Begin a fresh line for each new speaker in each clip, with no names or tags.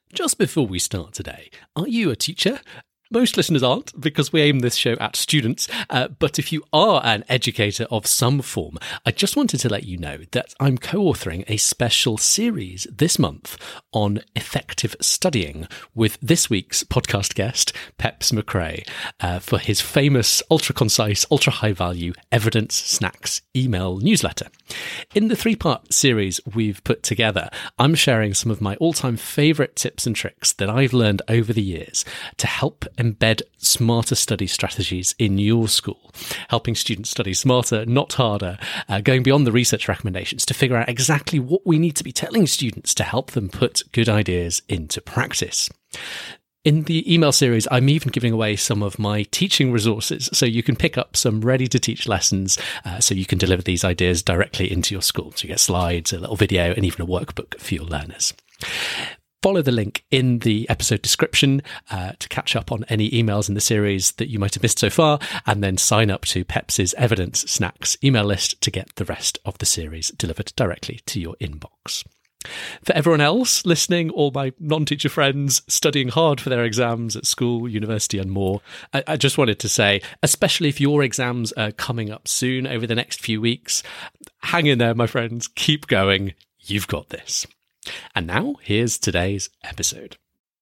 Just before we start today, are you a teacher? Most listeners aren't, because we aim this show at students, but if you are an educator of some form, I just wanted to let you know that I'm co-authoring a special series this month on effective studying with this week's podcast guest, Peps McRae, for his famous ultra-concise, ultra-high-value Evidence Snacks email newsletter. In the three-part series we've put together, I'm sharing some of my all-time favourite tips and tricks that I've learned over the years to help embed smarter study strategies in your school, helping students study smarter, not harder, going beyond the research recommendations to figure out exactly what we need to be telling students to help them put good ideas into practice. In the email series, I'm even giving away some of my teaching resources, so you can pick up some ready-to-teach lessons so you can deliver these ideas directly into your school. So you get slides, a little video, and even a workbook for your learners. Follow the link in the episode description to catch up on any emails in the series that you might have missed so far, and then sign up to Peps's Evidence Snacks email list to get the rest of the series delivered directly to your inbox. For everyone else listening, all my non-teacher friends studying hard for their exams at school, university and more, I just wanted to say, especially if your exams are coming up soon over the next few weeks, hang in there, my friends, keep going, you've got this. And now, here's today's episode.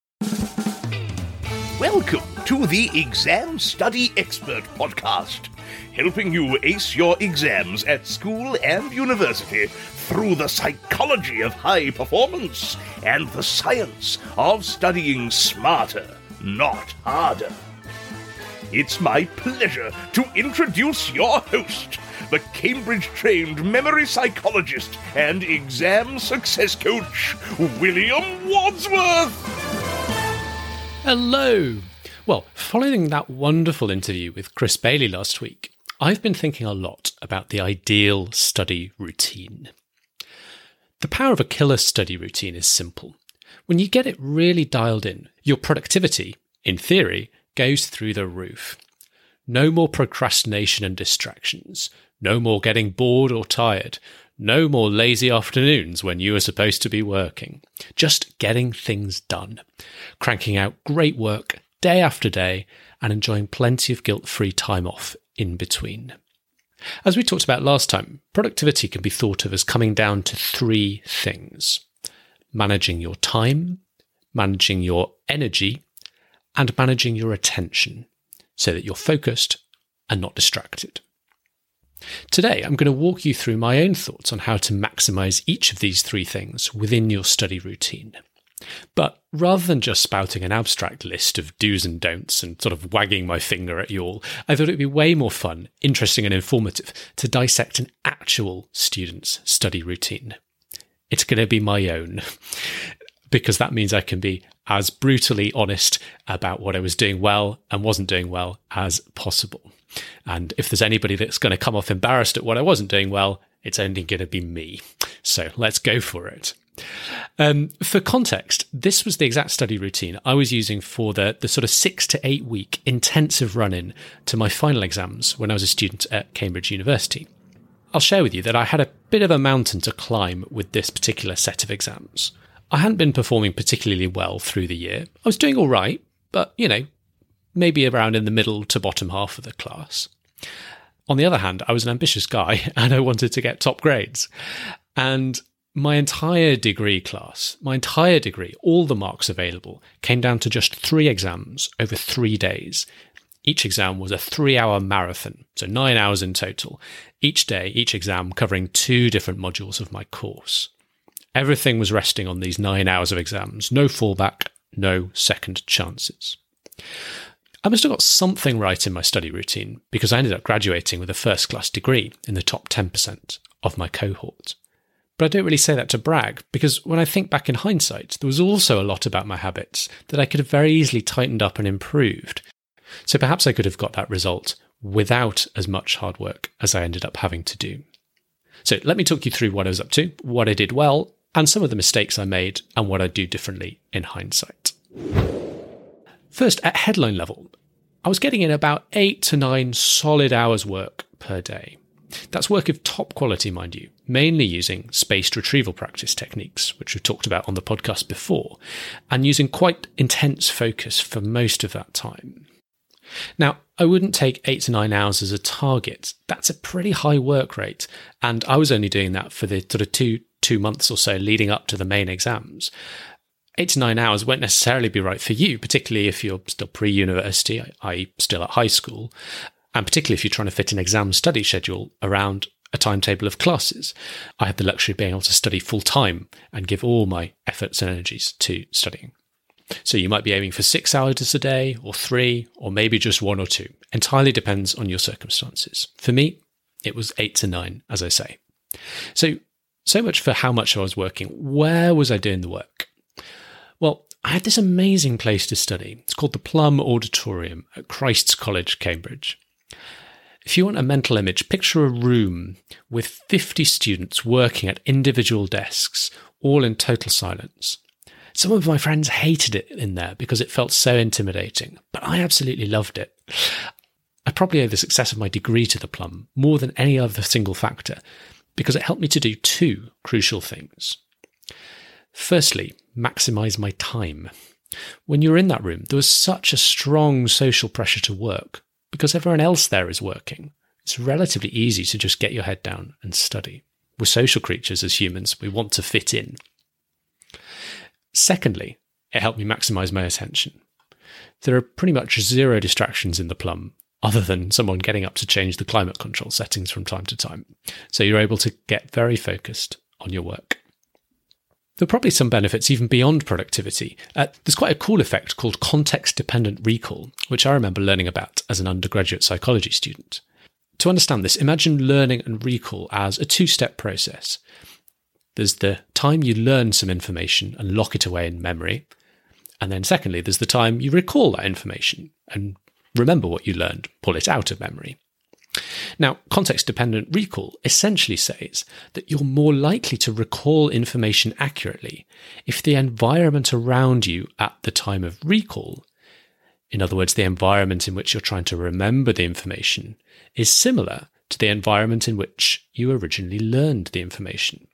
Welcome to the Exam Study Expert Podcast, helping you ace your exams at school and university through the psychology of high performance and the science of studying smarter, not harder. It's my pleasure to introduce your host, the Cambridge-trained memory psychologist and exam success coach, William Wadsworth.
Hello. Well, following that wonderful interview with Chris Bailey last week, I've been thinking a lot about the ideal study routine. The power of a killer study routine is simple. When you get it really dialed in, your productivity, in theory, goes through the roof. No more procrastination and distractions. No more getting bored or tired. No more lazy afternoons when you are supposed to be working. Just getting things done. Cranking out great work day after day and enjoying plenty of guilt-free time off in between. As we talked about last time, productivity can be thought of as coming down to three things: managing your time, managing your energy, and managing your attention so that you're focused and not distracted. Today, I'm going to walk you through my own thoughts on how to maximize each of these three things within your study routine. But rather than just spouting an abstract list of do's and don'ts and sort of wagging my finger at you all, I thought it'd be way more fun, interesting and informative to dissect an actual student's study routine. It's going to be my own, because that means I can be as brutally honest about what I was doing well and wasn't doing well as possible. And if there's anybody that's going to come off embarrassed at what I wasn't doing well, it's only going to be me. So let's go for it. For context, this was the exact study routine I was using for the sort of 6 to 8 week intensive run-in to my final exams when I was a student at Cambridge University. I'll share with you that I had a bit of a mountain to climb with this particular set of exams. I hadn't been performing particularly well through the year. I was doing all right, but, maybe around in the middle to bottom half of the class. On the other hand, I was an ambitious guy and I wanted to get top grades. And my entire degree, all the marks available, came down to just 3 exams over 3 days. Each exam was a 3-hour marathon, so 9 hours in total. Each day, each exam covering 2 different modules of my course. Everything was resting on these 9 hours of exams. No fallback, no second chances. I must have got something right in my study routine because I ended up graduating with a first-class degree in the top 10% of my cohort. But I don't really say that to brag, because when I think back in hindsight, there was also a lot about my habits that I could have very easily tightened up and improved. So perhaps I could have got that result without as much hard work as I ended up having to do. So let me talk you through what I was up to, what I did well, and some of the mistakes I made, and what I'd do differently in hindsight. First, at headline level, I was getting in about 8 to 9 solid hours work per day. That's work of top quality, mind you, mainly using spaced retrieval practice techniques, which we've talked about on the podcast before, and using quite intense focus for most of that time. Now, I wouldn't take 8 to 9 hours as a target. That's a pretty high work rate, and I was only doing that for the sort of two months or so leading up to the main exams. 8 to 9 hours won't necessarily be right for you, particularly if you're still pre-university, i.e. still at high school, and particularly if you're trying to fit an exam study schedule around a timetable of classes. I had the luxury of being able to study full-time and give all my efforts and energies to studying. So you might be aiming for 6 hours a day, or 3, or maybe just 1 or 2. Entirely depends on your circumstances. For me, it was 8 to 9, as I say. So much for how much I was working. Where was I doing the work? Well, I had this amazing place to study. It's called the Plum Auditorium at Christ's College, Cambridge. If you want a mental image, picture a room with 50 students working at individual desks, all in total silence. Some of my friends hated it in there because it felt so intimidating, but I absolutely loved it. I probably owe the success of my degree to the Plum more than any other single factor, because it helped me to do 2 crucial things. Firstly, maximise my time. When you're in that room, there was such a strong social pressure to work, because everyone else there is working. It's relatively easy to just get your head down and study. We're social creatures as humans. We want to fit in. Secondly, it helped me maximise my attention. There are pretty much 0 distractions in the Plum, other than someone getting up to change the climate control settings from time to time. So you're able to get very focused on your work. There are probably some benefits even beyond productivity. There's quite a cool effect called context-dependent recall, which I remember learning about as an undergraduate psychology student. To understand this, imagine learning and recall as a 2-step process. There's the time you learn some information and lock it away in memory. And then secondly, there's the time you recall that information and remember what you learned, pull it out of memory. Now, context-dependent recall essentially says that you're more likely to recall information accurately if the environment around you at the time of recall, in other words, the environment in which you're trying to remember the information, is similar to the environment in which you originally learned the information.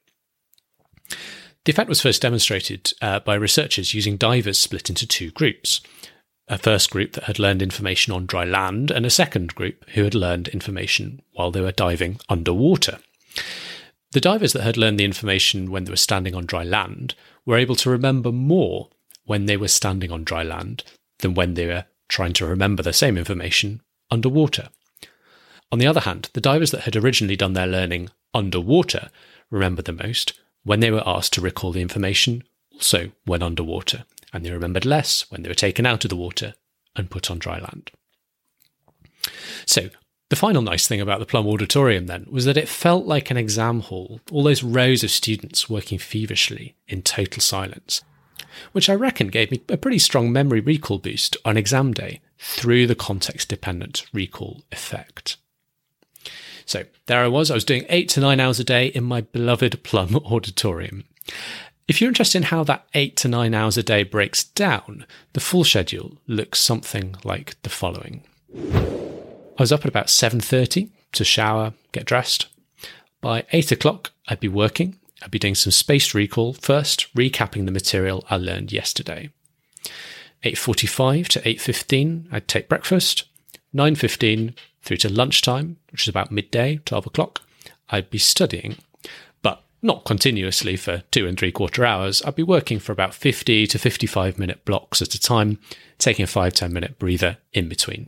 The effect was first demonstrated by researchers using divers split into 2 groups. A first group that had learned information on dry land and a second group who had learned information while they were diving underwater. The divers that had learned the information when they were standing on dry land were able to remember more when they were standing on dry land than when they were trying to remember the same information underwater. On the other hand, the divers that had originally done their learning underwater remembered the most when they were asked to recall the information also when underwater, and they remembered less when they were taken out of the water and put on dry land. So, the final nice thing about the Plum Auditorium then was that it felt like an exam hall, all those rows of students working feverishly in total silence, which I reckon gave me a pretty strong memory recall boost on exam day through the context-dependent recall effect. So there I was doing 8 to 9 hours a day in my beloved Plum Auditorium. If you're interested in how that 8 to 9 hours a day breaks down, the full schedule looks something like the following. I was up at about 7:30 to shower, get dressed. By 8 o'clock, I'd be working. I'd be doing some spaced recall, first recapping the material I learned yesterday. 8:45 to 8:15, I'd take breakfast. 9:15 through to lunchtime, which is about midday, 12 o'clock, I'd be studying. But not continuously for 2 3/4 hours. I'd be working for about 50 to 55 minute blocks at a time, taking a 5-10 minute breather in between.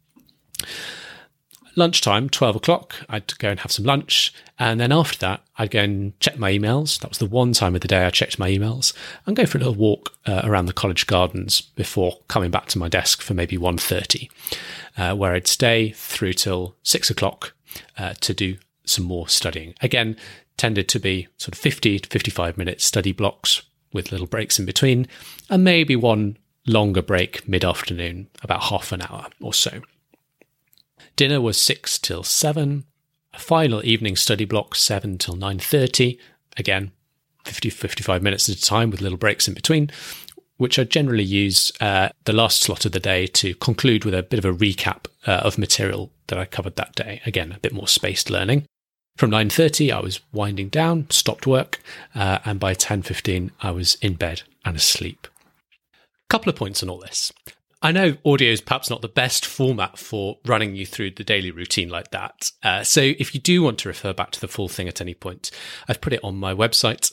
Lunchtime, 12 o'clock, I'd go and have some lunch. And then after that, I'd go and check my emails. That was the one time of the day I checked my emails, and go for a little walk around the college gardens before coming back to my desk for maybe 1:30, where I'd stay through till 6 o'clock to do some more studying. Again, tended to be sort of 50 to 55 minute study blocks with little breaks in between, and maybe one longer break mid-afternoon, about half an hour or so. Dinner was 6 till 7, a final evening study block 7 till 9:30, again 50-55 minutes at a time with little breaks in between, which I generally use the last slot of the day to conclude with a bit of a recap of material that I covered that day. Again, a bit more spaced learning. From 9:30, I was winding down, stopped work, and by 10:15, I was in bed and asleep. Couple of points on all this. I know audio is perhaps not the best format for running you through the daily routine like that. So if you do want to refer back to the full thing at any point, I've put it on my website,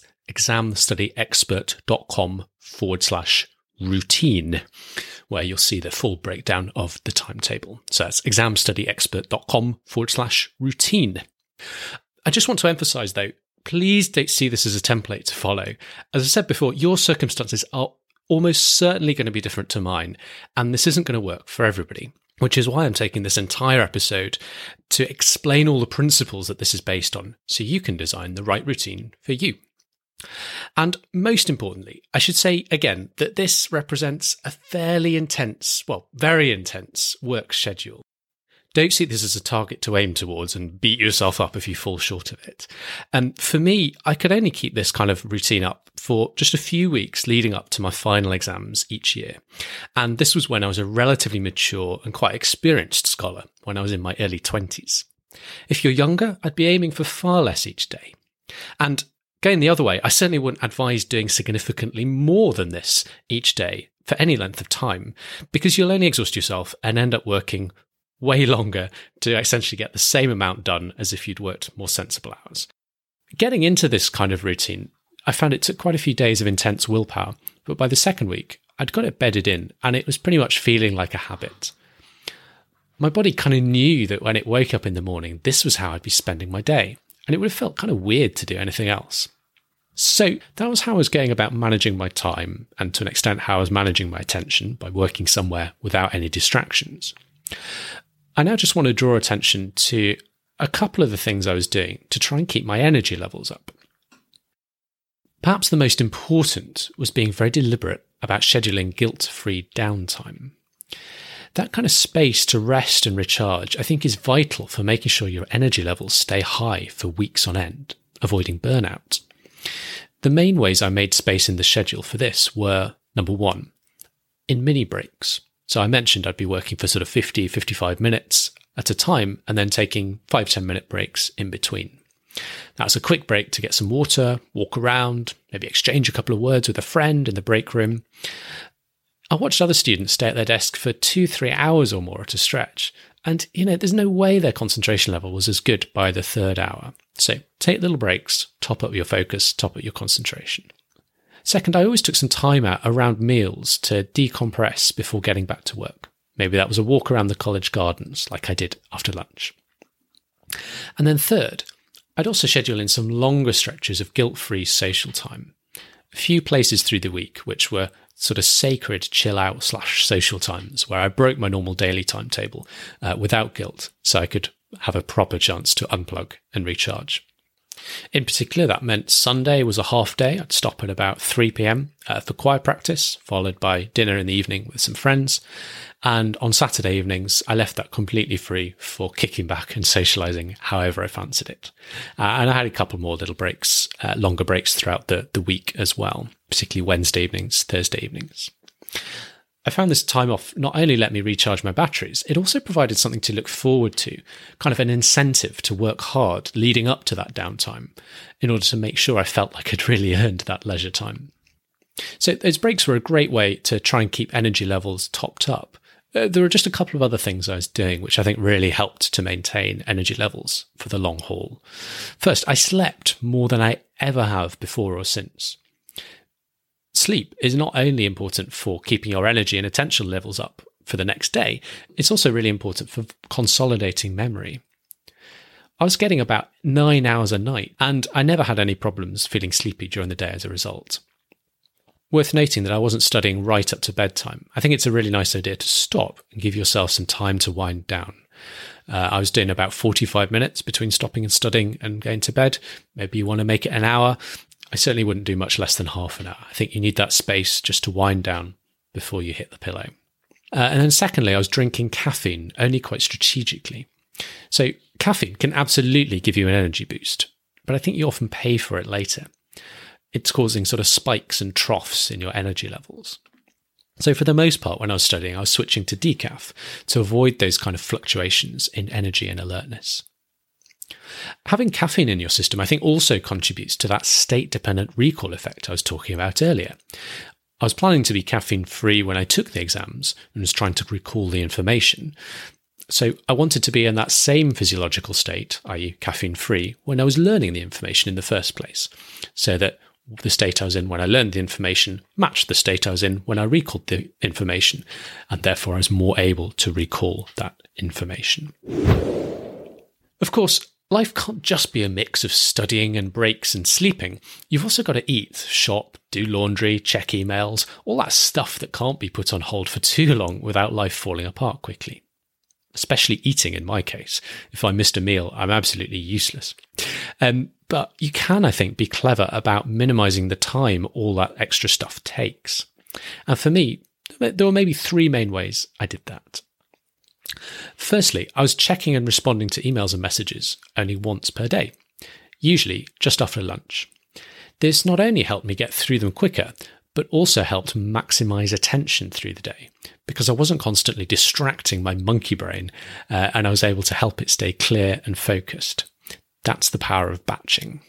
examstudyexpert.com/routine, where you'll see the full breakdown of the timetable. So that's examstudyexpert.com/routine. I just want to emphasize, though, please don't see this as a template to follow. As I said before, your circumstances are almost certainly going to be different to mine, and this isn't going to work for everybody, which is why I'm taking this entire episode to explain all the principles that this is based on, so you can design the right routine for you. And most importantly, I should say again that this represents a fairly intense, very intense work schedule. Don't see this as a target to aim towards and beat yourself up if you fall short of it. And for me, I could only keep this kind of routine up for just a few weeks leading up to my final exams each year. And this was when I was a relatively mature and quite experienced scholar, when I was in my early 20s. If you're younger, I'd be aiming for far less each day. And going the other way, I certainly wouldn't advise doing significantly more than this each day for any length of time, because you'll only exhaust yourself and end up working way longer to essentially get the same amount done as if you'd worked more sensible hours. Getting into this kind of routine, I found it took quite a few days of intense willpower, but by the second week, I'd got it bedded in and it was pretty much feeling like a habit. My body kind of knew that when it woke up in the morning, this was how I'd be spending my day, and it would have felt kind of weird to do anything else. So that was how I was going about managing my time, and to an extent how I was managing my attention by working somewhere without any distractions. I now just want to draw attention to a couple of the things I was doing to try and keep my energy levels up. Perhaps the most important was being very deliberate about scheduling guilt-free downtime. That kind of space to rest and recharge, I think, is vital for making sure your energy levels stay high for weeks on end, avoiding burnout. The main ways I made space in the schedule for this were, number one, in mini breaks. So I mentioned I'd be working for sort of 50, 55 minutes at a time and then taking 5-10 minute breaks in between. That's a quick break to get some water, walk around, maybe exchange a couple of words with a friend in the break room. I watched other students stay at their desk for 2-3 hours or more at a stretch. And, there's no way their concentration level was as good by the third hour. So take little breaks, top up your focus, top up your concentration. Second, I always took some time out around meals to decompress before getting back to work. Maybe that was a walk around the college gardens like I did after lunch. And then third, I'd also schedule in some longer stretches of guilt-free social time. A few places through the week which were sort of sacred chill out / social times where I broke my normal daily timetable without guilt so I could have a proper chance to unplug and recharge. In particular, that meant Sunday was a half day. I'd stop at about 3 p.m. For choir practice, followed by dinner in the evening with some friends. And on Saturday evenings, I left that completely free for kicking back and socialising however I fancied it. And I had a couple more little breaks, longer breaks throughout the week as well, particularly Wednesday evenings, Thursday evenings. I found this time off not only let me recharge my batteries, it also provided something to look forward to, kind of an incentive to work hard leading up to that downtime in order to make sure I felt like I'd really earned that leisure time. So those breaks were a great way to try and keep energy levels topped up. There were just a couple of other things I was doing which I think really helped to maintain energy levels for the long haul. First, I slept more than I ever have before or since. Sleep is not only important for keeping your energy and attention levels up for the next day, it's also really important for consolidating memory. I was getting about 9 hours a night, and I never had any problems feeling sleepy during the day as a result. Worth noting that I wasn't studying right up to bedtime. I think it's a really nice idea to stop and give yourself some time to wind down. I was doing about 45 minutes between stopping and studying and going to bed. Maybe you want to make it an hour. I certainly wouldn't do much less than half an hour. I think you need that space just to wind down before you hit the pillow. And then secondly, I was drinking caffeine, only quite strategically. So caffeine can absolutely give you an energy boost, but I think you often pay for it later. It's causing sort of spikes and troughs in your energy levels. So for the most part, when I was studying, I was switching to decaf to avoid those kind of fluctuations in energy and alertness. Having caffeine in your system, I think, also contributes to that state-dependent recall effect I was talking about earlier. I was planning to be caffeine-free when I took the exams and was trying to recall the information. So I wanted to be in that same physiological state, i.e. caffeine-free, when I was learning the information in the first place, so that the state I was in when I learned the information matched the state I was in when I recalled the information, and therefore I was more able to recall that information. Of course, life can't just be a mix of studying and breaks and sleeping. You've also got to eat, shop, do laundry, check emails, all that stuff that can't be put on hold for too long without life falling apart quickly. Especially eating in my case. If I missed a meal, I'm absolutely useless. But you can, I think, be clever about minimising the time all that extra stuff takes. And for me, there were maybe 3 main ways I did that. Firstly, I was checking and responding to emails and messages only once per day, usually just after lunch. This not only helped me get through them quicker, but also helped maximise attention through the day, because I wasn't constantly distracting my monkey brain, and I was able to help it stay clear and focused. That's the power of batching.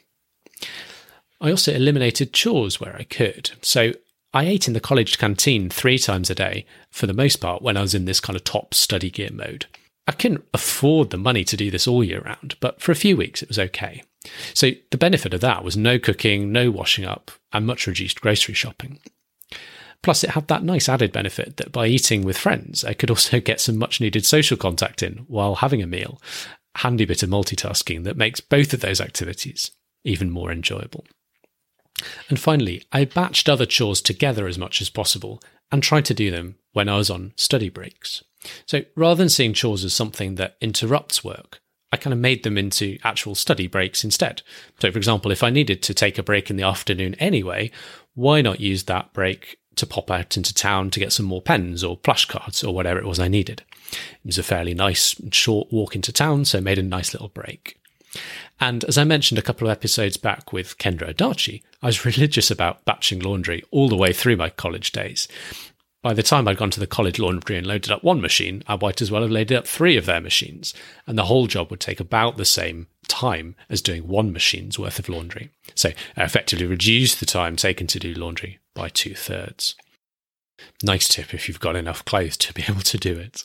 I also eliminated chores where I could. So I ate in the college canteen 3 times a day, for the most part, when I was in this kind of top study gear mode. I couldn't afford the money to do this all year round, but for a few weeks it was okay. So the benefit of that was no cooking, no washing up, and much reduced grocery shopping. Plus, it had that nice added benefit that by eating with friends, I could also get some much needed social contact in while having a meal. Handy bit of multitasking that makes both of those activities even more enjoyable. And finally, I batched other chores together as much as possible and tried to do them when I was on study breaks. So rather than seeing chores as something that interrupts work, I kind of made them into actual study breaks instead. So for example, if I needed to take a break in the afternoon anyway, why not use that break to pop out into town to get some more pens or plush cards or whatever it was I needed? It was a fairly nice and short walk into town, so I made a nice little break. And as I mentioned a couple of episodes back with Kendra Adachi, I was religious about batching laundry all the way through my college days. By the time I'd gone to the college laundry and loaded up one machine, I might as well have loaded up 3 of their machines, and the whole job would take about the same time as doing one machine's worth of laundry. So I effectively reduced the time taken to do laundry by 2/3. Nice tip if you've got enough clothes to be able to do it.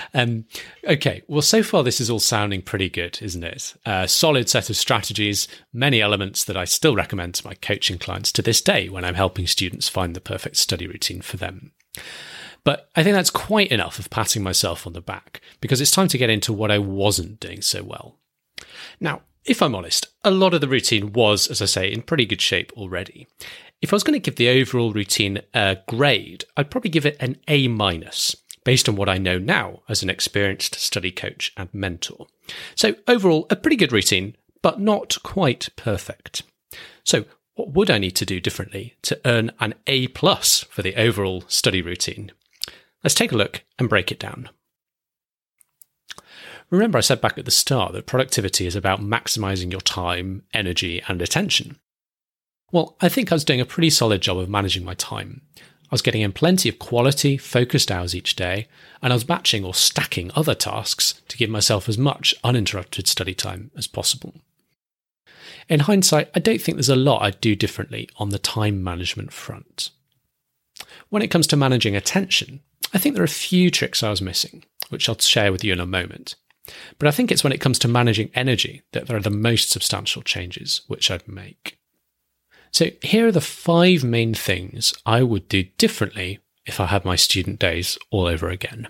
Okay, well, so far this is all sounding pretty good, isn't it? A solid set of strategies, many elements that I still recommend to my coaching clients to this day when I'm helping students find the perfect study routine for them. But I think that's quite enough of patting myself on the back, because it's time to get into what I wasn't doing so well. Now, if I'm honest, a lot of the routine was, as I say, in pretty good shape already. If I was going to give the overall routine a grade, I'd probably give it an A-, based on what I know now as an experienced study coach and mentor. So overall, a pretty good routine, but not quite perfect. So what would I need to do differently to earn an A+ for the overall study routine? Let's take a look and break it down. Remember I said back at the start that productivity is about maximising your time, energy, and attention. Well, I think I was doing a pretty solid job of managing my time. I was getting in plenty of quality, focused hours each day, and I was batching or stacking other tasks to give myself as much uninterrupted study time as possible. In hindsight, I don't think there's a lot I'd do differently on the time management front. When it comes to managing attention, I think there are a few tricks I was missing, which I'll share with you in a moment. But I think it's when it comes to managing energy that there are the most substantial changes which I'd make. So here are the 5 main things I would do differently if I had my student days all over again.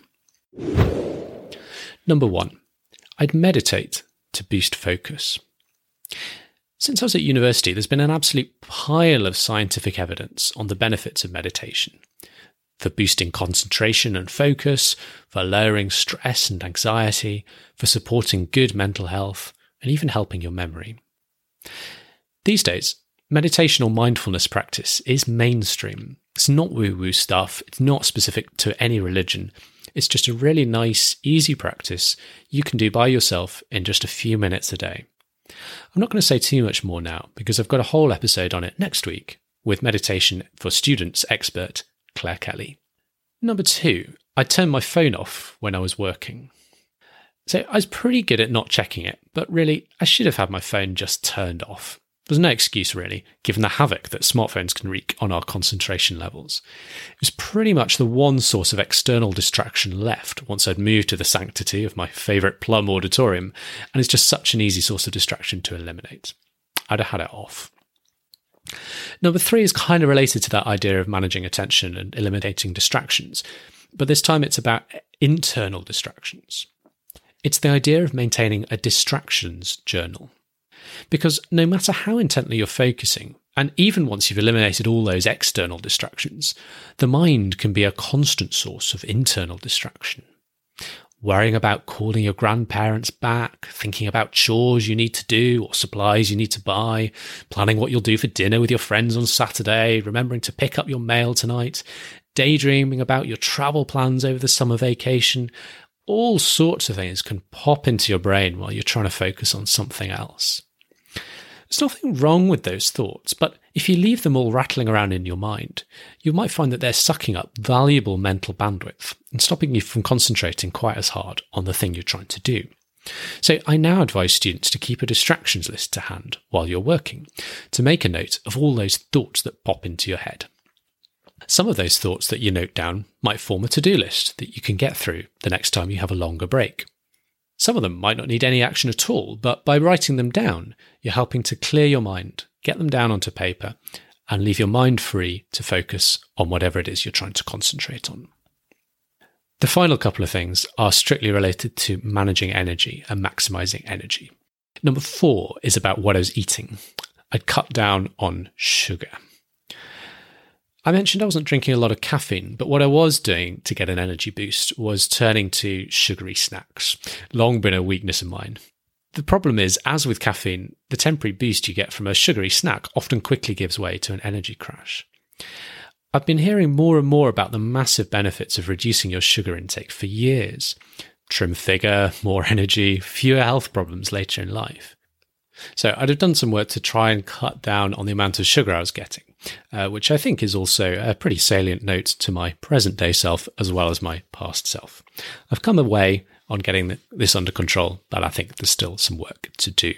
Number 1, I'd meditate to boost focus. Since I was at university, there's been an absolute pile of scientific evidence on the benefits of meditation. For boosting concentration and focus, for lowering stress and anxiety, for supporting good mental health, and even helping your memory. These days, meditation or mindfulness practice is mainstream. It's not woo-woo stuff. It's not specific to any religion. It's just a really nice, easy practice you can do by yourself in just a few minutes a day. I'm not going to say too much more now because I've got a whole episode on it next week with meditation for students expert Claire Kelly. Number 2, I turned my phone off when I was working. So I was pretty good at not checking it, but really, I should have had my phone just turned off. There's no excuse, really, given the havoc that smartphones can wreak on our concentration levels. It was pretty much the one source of external distraction left once I'd moved to the sanctity of my favourite Plum auditorium, and it's just such an easy source of distraction to eliminate. I'd have had it off. Number 3 is kind of related to that idea of managing attention and eliminating distractions, but this time it's about internal distractions. It's the idea of maintaining a distractions journal. Because no matter how intently you're focusing, and even once you've eliminated all those external distractions, the mind can be a constant source of internal distraction. Worrying about calling your grandparents back, thinking about chores you need to do or supplies you need to buy, planning what you'll do for dinner with your friends on Saturday, remembering to pick up your mail tonight, daydreaming about your travel plans over the summer vacation. All sorts of things can pop into your brain while you're trying to focus on something else. There's nothing wrong with those thoughts, but if you leave them all rattling around in your mind, you might find that they're sucking up valuable mental bandwidth and stopping you from concentrating quite as hard on the thing you're trying to do. So I now advise students to keep a distractions list to hand while you're working, to make a note of all those thoughts that pop into your head. Some of those thoughts that you note down might form a to-do list that you can get through the next time you have a longer break. Some of them might not need any action at all, but by writing them down, you're helping to clear your mind, get them down onto paper, and leave your mind free to focus on whatever it is you're trying to concentrate on. The final couple of things are strictly related to managing energy and maximizing energy. Number 4 is about what I was eating. I'd cut down on sugar. I mentioned I wasn't drinking a lot of caffeine, but what I was doing to get an energy boost was turning to sugary snacks. Long been a weakness of mine. The problem is, as with caffeine, the temporary boost you get from a sugary snack often quickly gives way to an energy crash. I've been hearing more and more about the massive benefits of reducing your sugar intake for years. Trim figure, more energy, fewer health problems later in life. So I'd have done some work to try and cut down on the amount of sugar I was getting, which I think is also a pretty salient note to my present day self as well as my past self. I've come away on getting this under control, but I think there's still some work to do.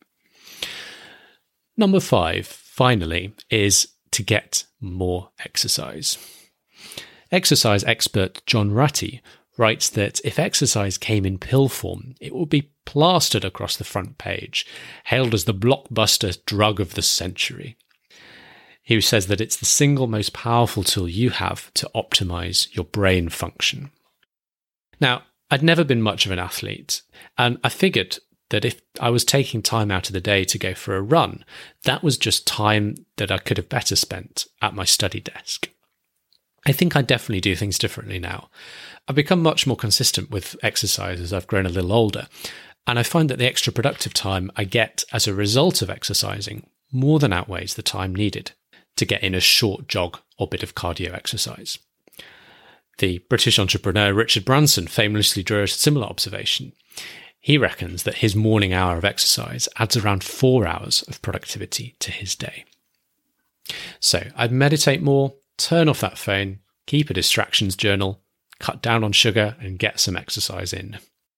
Number 5, finally, is to get more exercise. Exercise expert John Ratty writes that if exercise came in pill form, it would be plastered across the front page, hailed as the blockbuster drug of the century. He says that it's the single most powerful tool you have to optimize your brain function. Now, I'd never been much of an athlete, and I figured that if I was taking time out of the day to go for a run, that was just time that I could have better spent at my study desk. I think I definitely do things differently now. I've become much more consistent with exercise as I've grown a little older, and I find that the extra productive time I get as a result of exercising more than outweighs the time needed to get in a short jog or bit of cardio exercise. The British entrepreneur Richard Branson famously drew a similar observation. He reckons that his morning hour of exercise adds around 4 hours of productivity to his day. So I'd meditate more, turn off that phone, keep a distractions journal, cut down on sugar, and get some exercise in.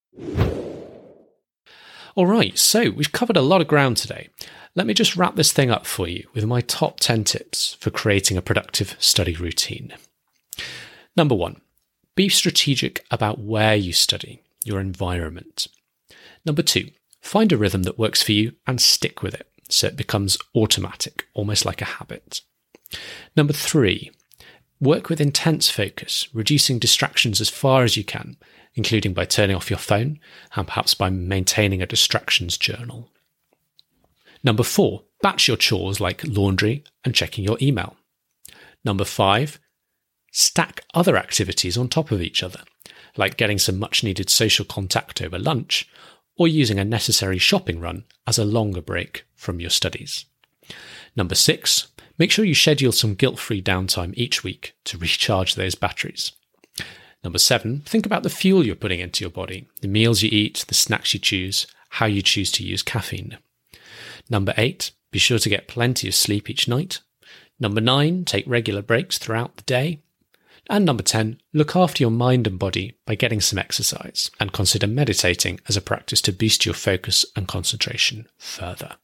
All right, so we've covered a lot of ground today. Let me just wrap this thing up for you with my top 10 tips for creating a productive study routine. Number 1, be strategic about where you study, your environment. Number 2, find a rhythm that works for you and stick with it so it becomes automatic, almost like a habit. Number 3, work with intense focus, reducing distractions as far as you can, including by turning off your phone and perhaps by maintaining a distractions journal. Number 4, batch your chores like laundry and checking your email. Number 5, stack other activities on top of each other, like getting some much-needed social contact over lunch or using a necessary shopping run as a longer break from your studies. Number 6, make sure you schedule some guilt-free downtime each week to recharge those batteries. Number 7, think about the fuel you're putting into your body, the meals you eat, the snacks you choose, how you choose to use caffeine. Number 8, be sure to get plenty of sleep each night. Number 9, take regular breaks throughout the day. And number 10, look after your mind and body by getting some exercise, and consider meditating as a practice to boost your focus and concentration further.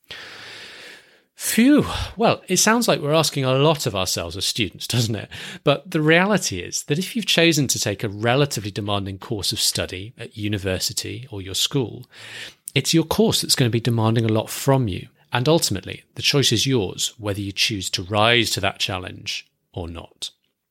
Phew, well, it sounds like we're asking a lot of ourselves as students, doesn't it? But the reality is that if you've chosen to take a relatively demanding course of study at university or your school, it's your course that's going to be demanding a lot from you. And ultimately, the choice is yours, whether you choose to rise to that challenge or not.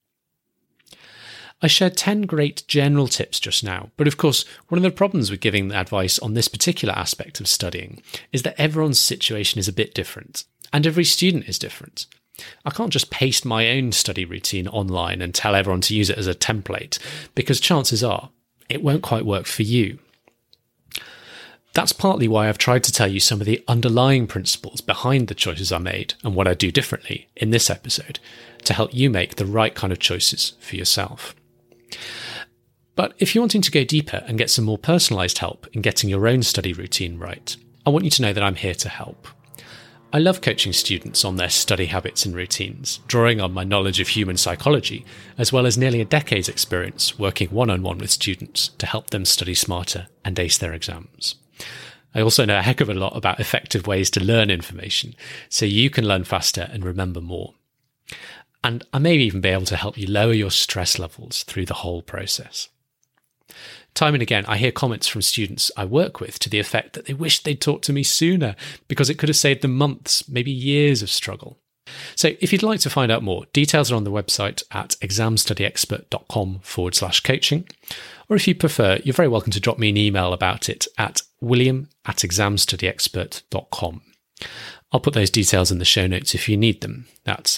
I shared 10 great general tips just now, but of course, one of the problems with giving advice on this particular aspect of studying is that everyone's situation is a bit different, and every student is different. I can't just paste my own study routine online and tell everyone to use it as a template, because chances are it won't quite work for you. That's partly why I've tried to tell you some of the underlying principles behind the choices I made and what I do differently in this episode to help you make the right kind of choices for yourself. But if you're wanting to go deeper and get some more personalised help in getting your own study routine right, I want you to know that I'm here to help. I love coaching students on their study habits and routines, drawing on my knowledge of human psychology, as well as nearly a decade's experience working one-on-one with students to help them study smarter and ace their exams. I also know a heck of a lot about effective ways to learn information, so you can learn faster and remember more. And I may even be able to help you lower your stress levels through the whole process. Time and again, I hear comments from students I work with to the effect that they wish they'd talked to me sooner because it could have saved them months, maybe years of struggle. So if you'd like to find out more, details are on the website at examstudyexpert.com/coaching. Or if you prefer, you're very welcome to drop me an email about it at william@examstudyexpert.com. I'll put those details in the show notes if you need them. That's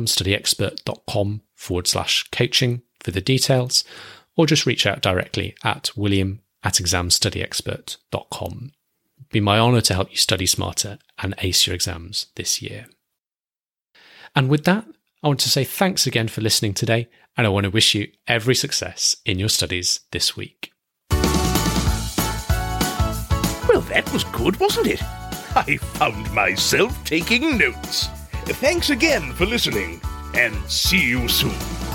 examstudyexpert.com/coaching for the details, or just reach out directly at william@examstudyexpert.com. It'd be my honour to help you study smarter and ace your exams this year. And with that, I want to say thanks again for listening today, and I want to wish you every success in your studies this week.
Well, that was good, wasn't it? I found myself taking notes. Thanks again for listening, and see you soon.